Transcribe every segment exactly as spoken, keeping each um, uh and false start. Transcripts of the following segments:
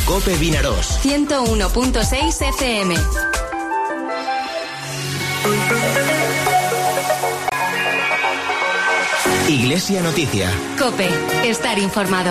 COPE Vinaròs. ciento uno punto seis F M. Iglesia Noticia. COPE. Estar informado.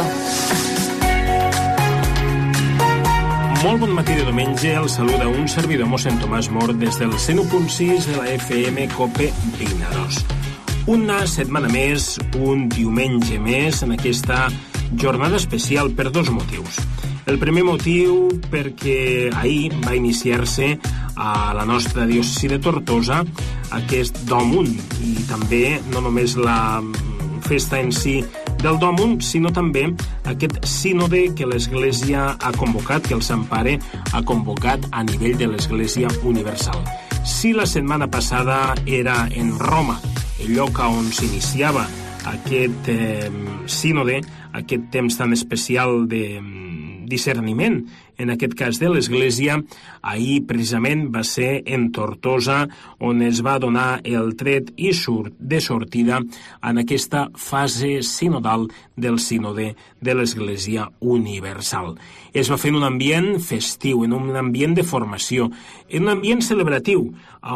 Molt bon matí de diumenge, el saluda un servidor mossèn Tomàs Mor des del cent u punt sis de la F M COPE Vinaròs. Una setmana més, un diumenge més en aquesta jornada especial per dos motius. El primer motiu perquè ahir va iniciar-se a la nostra diòcesi de Tortosa aquest Dòmun, i també no només la festa en si del Dòmun, sinó també aquest sínode que l'Església ha convocat, que el Sant Pare ha convocat a nivell de l'Església Universal. Si la setmana passada era en Roma, el lloc on s'iniciava aquest eh, sínode, aquest temps tan especial de discerniment, en aquest cas de l'Església, ahir precisament va ser en Tortosa on es va donar el tret i surt de sortida en aquesta fase sinodal del sínode de l'Església Universal. Es va fer en un ambient festiu, en un ambient de formació, en un ambient celebratiu,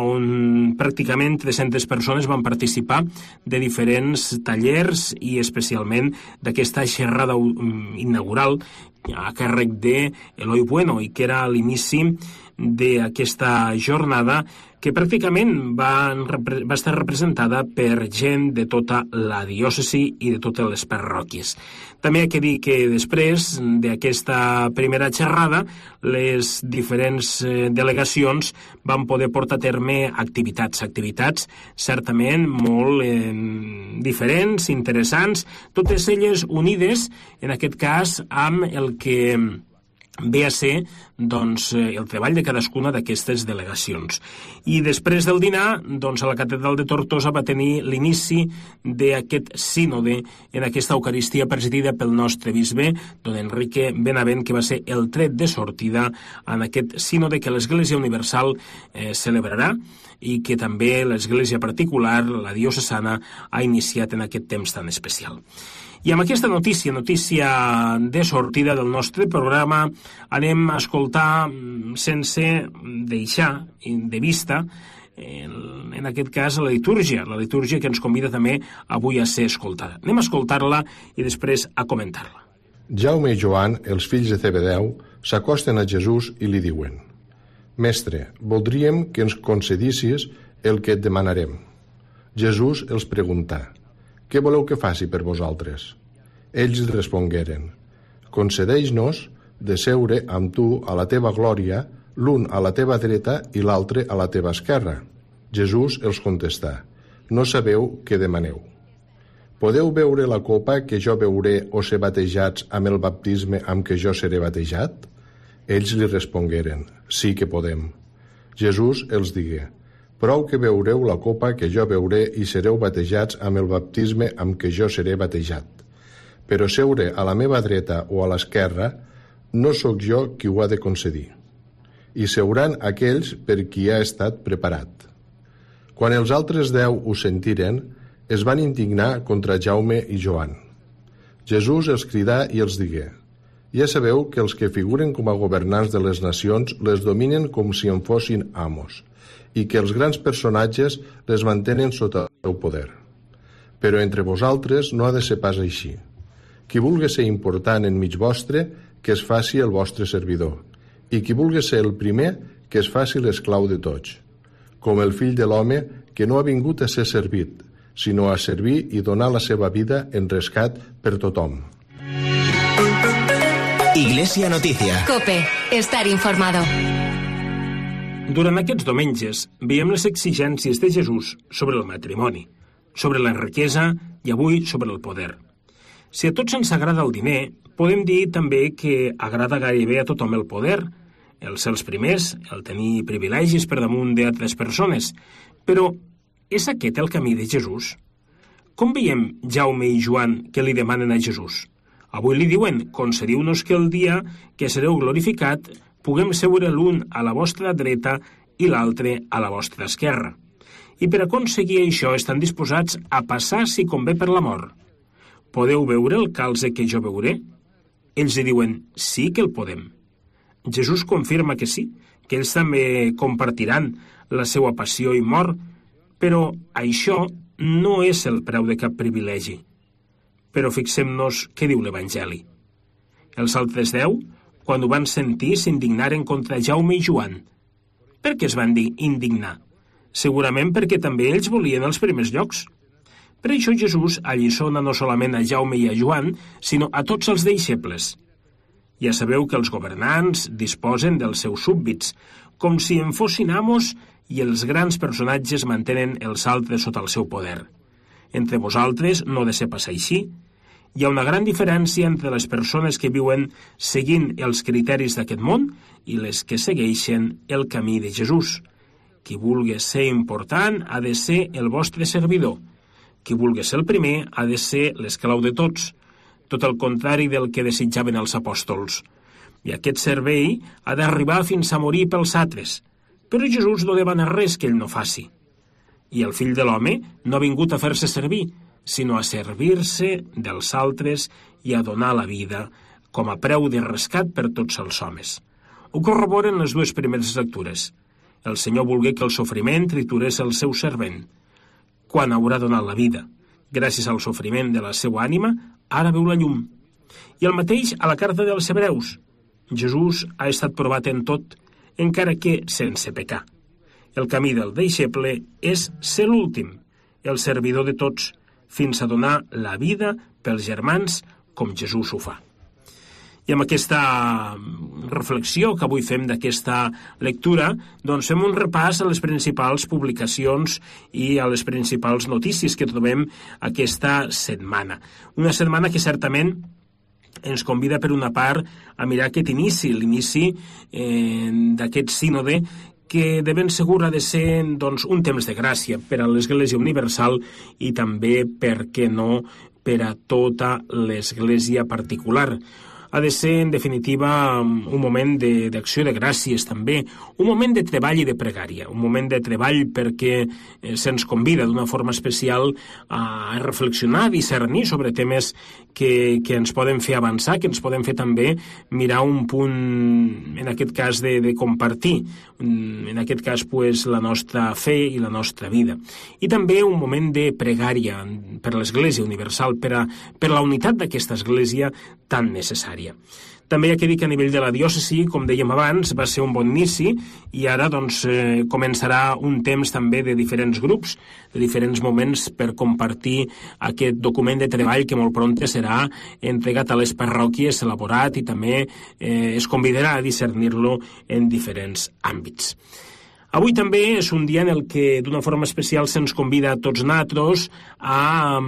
on pràcticament tres-centes persones van participar de diferents tallers i especialment d'aquesta xerrada inaugural a càrrec de Eloi Bueno, i que era l'inici d'aquesta jornada que pràcticament va, va estar representada per gent de tota la diòcesi i de totes les parròquies. També hi ha que dir que després d'aquesta primera xerrada, les diferents delegacions van poder portar a terme activitats, activitats certament molt eh, diferents, interessants, totes elles unides, en aquest cas, amb el que ve a ser doncs, el treball de cadascuna d'aquestes delegacions. I després del dinar, doncs, a la catedral de Tortosa va tenir l'inici d'aquest sínode en aquesta Eucaristia presidida pel nostre bisbe, don Enrique Benavent, que va ser el tret de sortida en aquest sínode que l'Església Universal eh, celebrarà i que també l'Església particular, la diocesana, ha iniciat en aquest temps tan especial. I amb aquesta notícia, notícia de sortida del nostre programa, anem a escoltar sense deixar de vista, en aquest cas, la litúrgia, la litúrgia que ens convida també avui a ser escoltada. Anem a escoltar-la i després a comentar-la. Jaume i Joan, els fills de Zebedeu, s'acosten a Jesús i li diuen: Mestre, voldríem que ens concedissis el que et demanarem. Jesús els preguntà: Què voleu que faci per vosaltres? Ells li respongueren: Concedeix-nos de seure amb tu a la teva glòria, l'un a la teva dreta i l'altre a la teva esquerra. Jesús els contestà: No sabeu què demaneu. Podeu beure la copa que jo beuré o ser batejats amb el baptisme amb què jo seré batejat? Ells li respongueren: Sí que podem. Jesús els digué: Prou que beureu la copa que jo beuré i sereu batejats amb el baptisme amb què jo seré batejat. Però seure a la meva dreta o a l'esquerra no sóc jo qui ho ha de concedir. I seuran aquells per qui ha estat preparat. Quan els altres deu ho sentiren, es van indignar contra Jaume i Joan. Jesús els cridà i els digué: Ja sabeu que els que figuren com a governants de les nacions les dominen com si en fossin amos, i que els grans personatges les mantenen sota el seu poder. Però entre vosaltres no ha de ser pas així. Qui vulgui ser important enmig vostre, que es faci el vostre servidor, i qui vulgui ser el primer, que es faci l'esclau de tots. Com el fill de l'home, que no ha vingut a ser servit, sinó a servir i donar la seva vida en rescat per tothom. Iglesia Noticia. COPE. Estar informado. Durant aquests diumenges veiem les exigències de Jesús sobre el matrimoni, sobre la riquesa i avui sobre el poder. Si a tots ens agrada el diner, podem dir també que agrada gairebé a tothom el poder, el ser els primers, el tenir privilegis per damunt d'altres persones. Però és aquest el camí de Jesús? Com veiem Jaume i Joan que li demanen a Jesús? Avui li diuen: concediu-nos que el dia que sereu glorificat puguem seure l'un a la vostra dreta i l'altre a la vostra esquerra. I per aconseguir això estan disposats a passar, si convé, per la mort. Podeu veure el calze que jo veuré? Ells li diuen: sí que el podem. Jesús confirma que sí, que ells també compartiran la seva passió i mort, però això no és el preu de cap privilegi. Però fixem-nos què diu l'Evangeli. Els altres deu, quan ho van sentir, s'indignaren contra Jaume i Joan. Per què es van dir indignar? Segurament perquè també ells volien els primers llocs. Per això Jesús alliçona no solament a Jaume i a Joan, sinó a tots els deixebles. Ja sabeu que els governants disposen dels seus súbdits, com si en fossin amos, i els grans personatges mantenen els altres sota el seu poder. Entre vosaltres no ha de ser pas així. Hi ha una gran diferència entre les persones que viuen seguint els criteris d'aquest món i les que segueixen el camí de Jesús. Qui vulgui ser important ha de ser el vostre servidor. Qui vulgui ser el primer ha de ser l'esclau de tots, tot el contrari del que desitjaven els apòstols. I aquest servei ha d'arribar fins a morir pels altres, però Jesús no demana res que ell no faci. I el fill de l'home no ha vingut a fer-se servir, sinó a servir-se dels altres i a donar la vida com a preu de rescat per tots els homes. Ho corroboren les dues primeres lectures. El Senyor volgué que el sofriment triturés el seu servent. Quan haurà donat la vida? Gràcies al sofriment de la seva ànima, ara veu la llum. I el mateix a la carta dels Hebreus. Jesús ha estat provat en tot, encara que sense pecar. El camí del deixeble és ser l'últim, el servidor de tots, fins a donar la vida pels germans com Jesús ho fa. I amb aquesta reflexió que avui fem d'aquesta lectura, doncs fem un repàs a les principals publicacions i a les principals notícies que trobem aquesta setmana. Una setmana que certament ens convida per una part a mirar aquest inici, l'inici eh, d'aquest sínode, que de ben segur ha de ser doncs, un temps de gràcia per a l'Església Universal i també, per què no, per a tota l'Església particular. Ha de ser, en definitiva, un moment d'acció de, de gràcies també, un moment de treball i de pregària, un moment de treball perquè eh, se'ns convida d'una forma especial a reflexionar, a discernir sobre temes que, que ens poden fer avançar, que ens poden fer també mirar un punt, en aquest cas, de, de compartir, en aquest cas, pues, la nostra fe i la nostra vida. I també un moment de pregària per a l'Església Universal, per a, per a la unitat d'aquesta Església tan necessària. També hi ha que dir que a nivell de la diòcesi, com dèiem abans, va ser un bon inici i ara doncs, eh, començarà un temps també de diferents grups, de diferents moments per compartir aquest document de treball que molt prompte serà entregat a les parròquies, elaborat i també eh, es convidarà a discernir-lo en diferents àmbits. Avui també és un dia en el que d'una forma especial se'ns convida a tots nosaltres a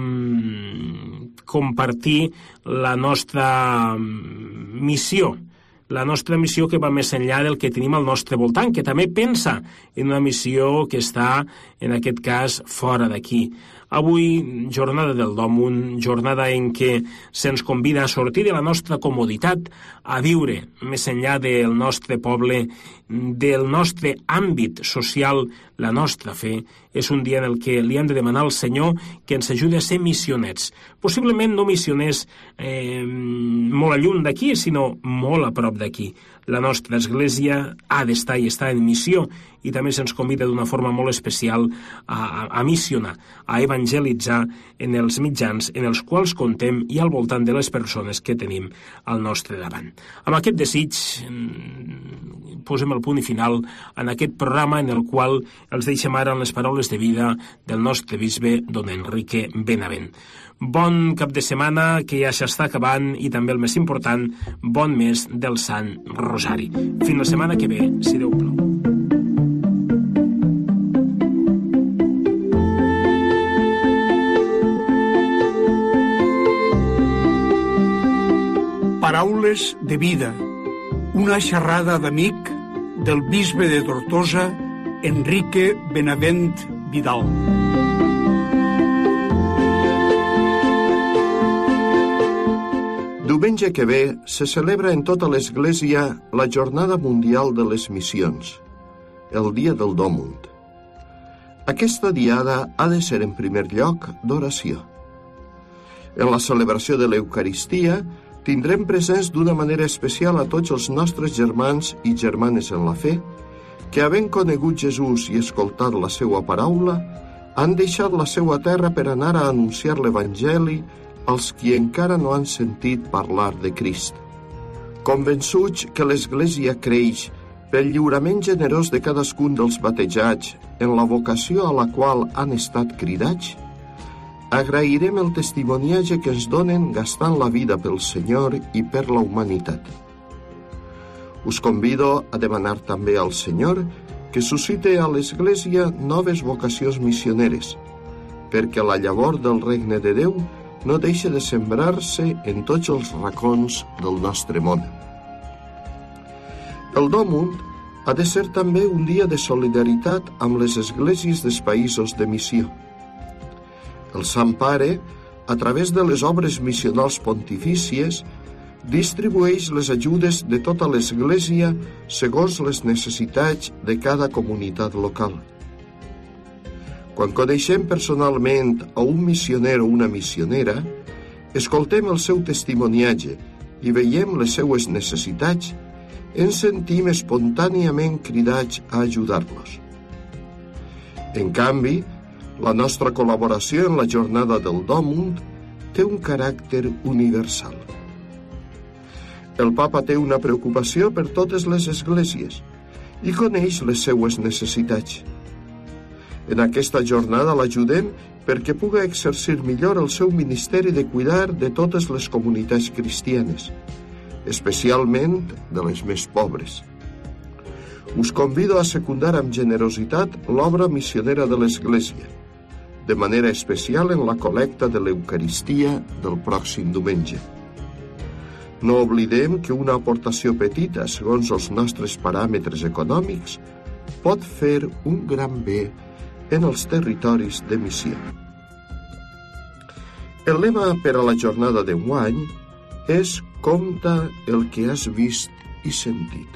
um, compartir la nostra missió, la nostra missió que va més enllà del que tenim al nostre voltant, que també pensa en una missió que està, en aquest cas, fora d'aquí. Avui, jornada del Dòmum, jornada en què se'ns convida a sortir de la nostra comoditat, a viure més enllà del nostre poble, del nostre àmbit social, la nostra fe. És un dia en el que li hem de demanar al Senyor que ens ajudi a ser missioners. Possiblement no missioners eh, molt a lluny d'aquí, sinó molt a prop d'aquí. La nostra Església ha d'estar i està en missió i també se'ns convida d'una forma molt especial a, a, a missionar, a evangelitzar en els mitjans en els quals contem i al voltant de les persones que tenim al nostre davant. Amb aquest desig posem el punt i final en aquest programa en el qual els deixem ara en les paraules de vida del nostre bisbe don Enrique Benavent. Bon cap de setmana que ja s'està acabant i també el més important, bon mes del Sant Rosari. Fins la setmana que ve, si Déu plou. Paraules de vida, una xerrada d'amic del bisbe de Tortosa, Enrique Benavent Vidal. Diumenge que ve se celebra en tota l'Església la Jornada Mundial de les Missions, el Dia del Dòmum. Aquesta diada ha de ser en primer lloc d'oració. En la celebració de l'Eucaristia tindrem presents d'una manera especial a tots els nostres germans i germanes en la fe, que havent conegut Jesús i escoltat la seva paraula, han deixat la seva terra per anar a anunciar l'Evangeli als qui encara no han sentit parlar de Crist. Convençuts que l'Església creix pel lliurament generós de cadascun dels batejats en la vocació a la qual han estat cridats, agrairem el testimoniatge que ens donen gastant la vida pel Senyor i per la humanitat. Us convido a demanar també al Senyor que suscite a l'Església noves vocacions missioneres, perquè la llavor del regne de Déu no deixa de sembrar-se en tots els racons del nostre món. El Dòmund ha de ser també un dia de solidaritat amb les esglésies dels països de missió. El Sant Pare, a través de les obres missionals pontifícies, distribueix les ajudes de tota l'Església segons les necessitats de cada comunitat local. Quan coneixem personalment a un missioner o una missionera, escoltem el seu testimoniatge i veiem les seues necessitats, ens sentim espontàniament cridats a ajudar-los. En canvi, la nostra col·laboració en la jornada del Dòmund té un caràcter universal. El Papa té una preocupació per totes les esglésies i coneix les seues necessitats. En aquesta jornada l'ajudem perquè puga exercir millor el seu ministeri de cuidar de totes les comunitats cristianes, especialment de les més pobres. Us convido a secundar amb generositat l'obra missionera de l'Església, de manera especial en la col·lecta de l'Eucaristia del pròxim diumenge. No oblidem que una aportació petita, segons els nostres paràmetres econòmics, pot fer un gran bé en els territoris de missió. El lema per a la jornada d'enguany és «Compta el que has vist i sentit».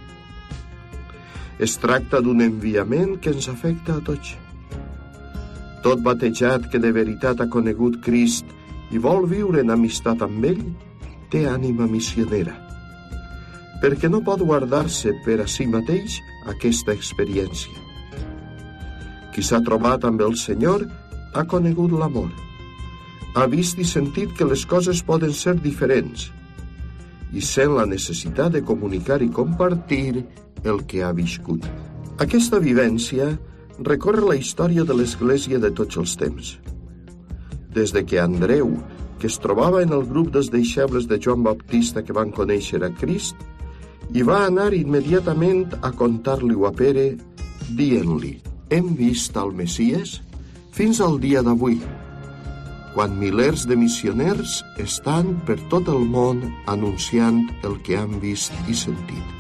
Es tracta d'un enviament que ens afecta a tots. Tot batejat que de veritat ha conegut Crist i vol viure en amistat amb ell, té ànima missionera, perquè no pot guardar-se per a si mateix aquesta experiència. Qui s'ha trobat amb el Senyor ha conegut l'amor, ha vist i sentit que les coses poden ser diferents i sent la necessitat de comunicar i compartir el que ha viscut. Aquesta vivència recorre la història de l'Església de tots els temps. Des de que Andreu, que es trobava en el grup dels deixebles de Joan Baptista que van conèixer a Crist, i va anar immediatament a contar-li-ho a Pere, dient-li: «Hem vist el Messies?» fins al dia d'avui, quan milers de missioners estan per tot el món anunciant el que han vist i sentit.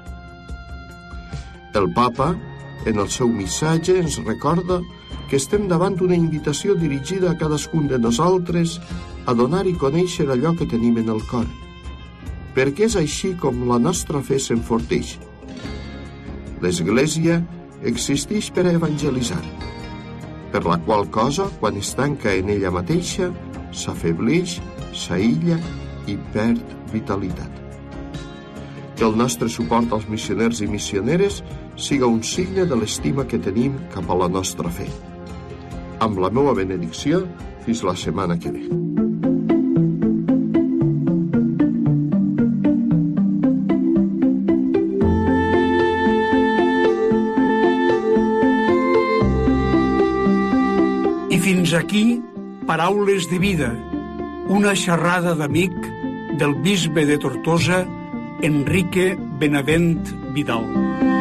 El Papa, en el seu missatge, ens recorda que estem davant d'una invitació dirigida a cadascun de nosaltres a donar i conèixer allò que tenim en el cor, perquè és així com la nostra fe s'enforteix. L'Església existeix per a evangelitzar, per la qual cosa, quan es tanca en ella mateixa, s'afebleix, s'aïlla i perd vitalitat. Que el nostre suport als missioners i missioneres siga un signe de l'estima que tenim cap a la nostra fe. Amb la meva benedicció, fins la setmana que ve. I fins aquí, Paraules de Vida, una xerrada d'amic del bisbe de Tortosa, Enrique Benavent Vidal.